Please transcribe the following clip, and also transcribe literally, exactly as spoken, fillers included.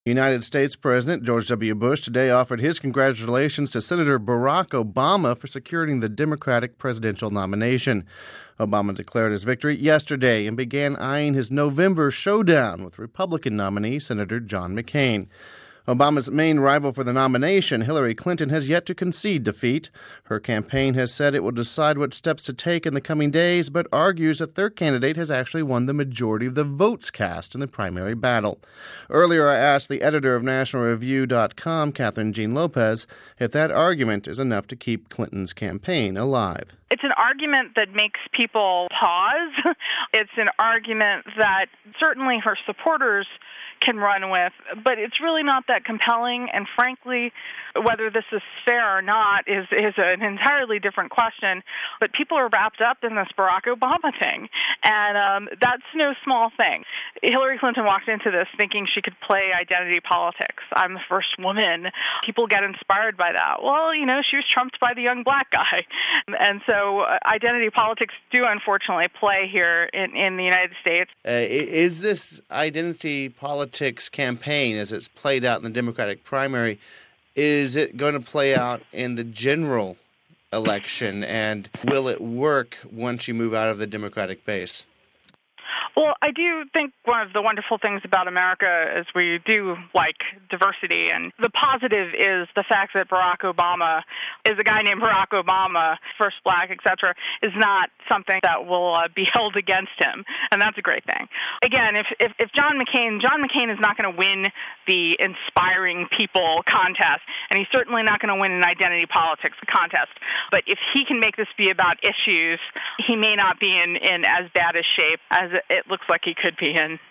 United States President George W. Bush today offered his congratulations to Senator Barack Obama for securing the Democratic presidential nomination. Obama declared his victory yesterday and began eyeing his November showdown with Republican nominee Senator John McCain. Obama's main rival for the nomination, Hillary Clinton, has yet to concede defeat. Her campaign has said it will decide what steps to take in the coming days, but argues that their candidate has actually won the majority of the votes cast in the primary battle. Earlier, I asked the editor of National Review dot com, Catherine Jean Lopez, if that argument is enough to keep Clinton's campaign alive. It's an argument that makes people pause. It's an argument that certainly her supporters can run with, but it's really not that compelling. And frankly, whether this is fair or not is, is an entirely different question. But people are wrapped up in this Barack Obama thing, and um, that's no small thing. Hillary Clinton walked into this thinking she could play identity politics. I'm the first woman. People get inspired by that. Well, you know, she was trumped by the young black guy. And so uh, identity politics do unfortunately play here in, in the United States. Uh, is this identity politics campaign, as it's played out in the Democratic primary, is it going to play out in the general election, and will it work once you move out of the Democratic base? Well, I do think one of the wonderful things about America is we do like diversity, and the positive is the fact that Barack Obama is a guy named Barack Obama, first black, et cetera, is not something that will uh, be held against him, and that's a great thing. Again, if, if, if John McCain, John McCain is not going to win the inspiring people contest, and he's certainly not going to win an identity politics contest, but if he can make this be about issues, he may not be in, in as bad a shape as it looks like he could be in.